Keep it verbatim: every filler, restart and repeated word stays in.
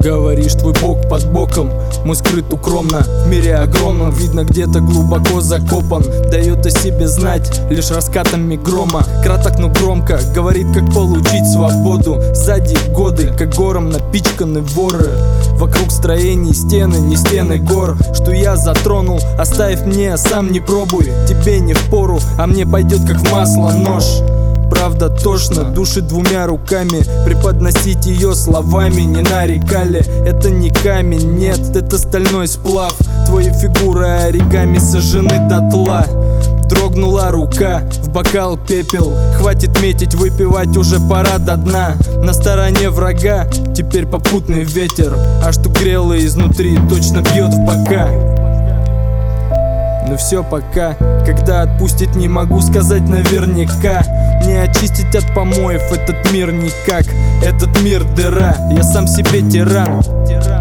Говоришь, твой бог под боком, мой скрыт укромно. В мире огромном, видно, где-то глубоко закопан. Дает о себе знать лишь раскатами грома. Краток, но громко, говорит, как получить свободу. Сзади годы, как гором напичканы воры. Вокруг строений стены, не стены гор. Что я затронул, оставь мне, сам не пробуй. Тебе не впору, а мне пойдет как в масло нож. Правда тошно, душит двумя руками. Преподносить ее словами не нарекали. Это не камень, нет, это стальной сплав. Твои фигуры оригами сожжены дотла. Дрогнула рука, в бокал пепел. Хватит метить, выпивать, уже пора до дна. На стороне врага теперь попутный ветер. А что грело изнутри, точно бьет в бока. Ну все пока, когда отпустить не могу сказать наверняка. Не очистить от помоев этот мир никак. Этот мир дыра, я сам себе тиран.